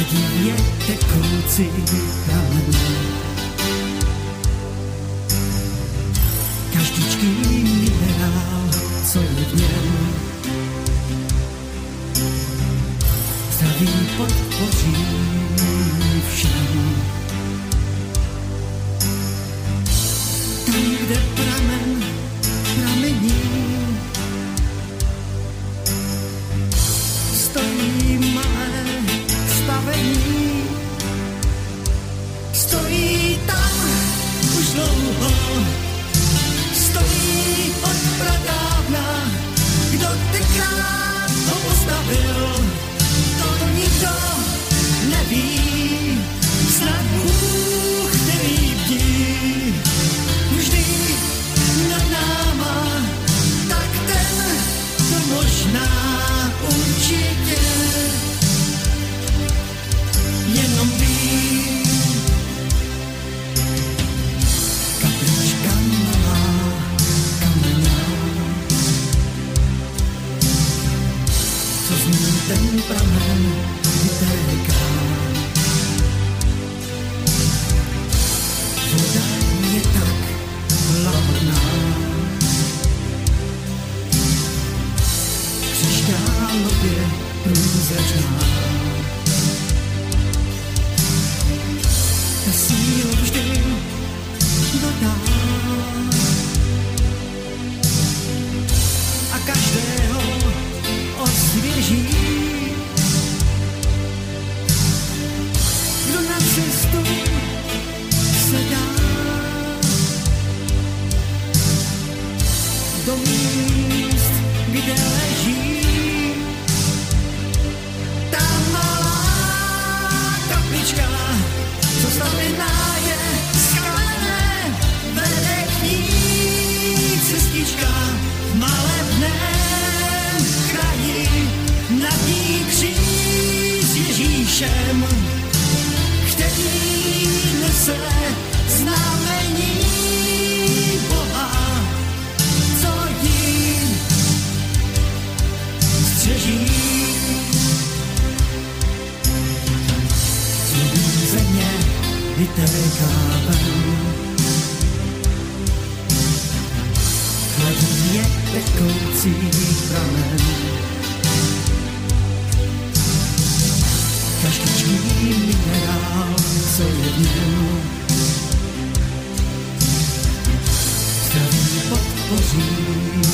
chladí je tekoucí pramen. Každičký minerál, co je v něm, zdraví podpoří všem. Tam, kde pramen pramení, stojí malé stavení. Stojí tam už dlouho, stojí od pradávna. Kdo tenkrát ho postavil, to nikdo neví. Snad Bůh, který bdí vždy nad náma, tak ten to možná určitě jenom ví. Kaplička malá, kamenná, co z ní ten pramen vytéká. Voda je tak hlavná, křišťálově průzračná. Ta sílu vždy dodá a každého osvěží. Kdo na cestu se dá do míst, kde leží ta malá kaplička, co stavěná je z kamene, vede k ní cestička v malebném kraji, nad ní kříž s Ježíšem, který nese znamení Boha, co jí střeží. Z země vytéká ven, chladí je tekoucí pramen. Každičký minerál, co je v něm, zdraví podpoří